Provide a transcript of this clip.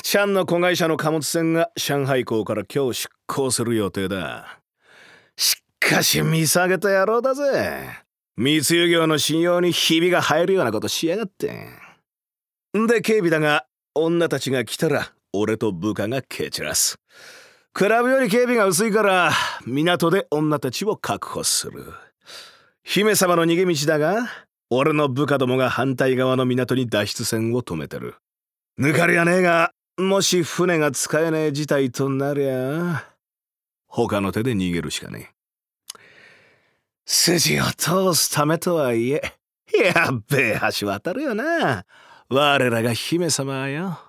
チャンの子会社の貨物船が上海港から今日出港する予定だ。しかし見下げた野郎だぜ。密輸業の信用にひびが入るようなことしやがって。で警備だが、女たちが来たら俺と部下が蹴散らす。クラブより警備が薄いから港で女たちを確保する。姫様の逃げ道だが、俺の部下どもが反対側の港に脱出船を止めてる。抜かりはねえが、もし船が使えねえ事態となりゃ他の手で逃げるしかねえ。筋を通すためとはいえ、やっべえ橋渡るよな、我らが姫様よ。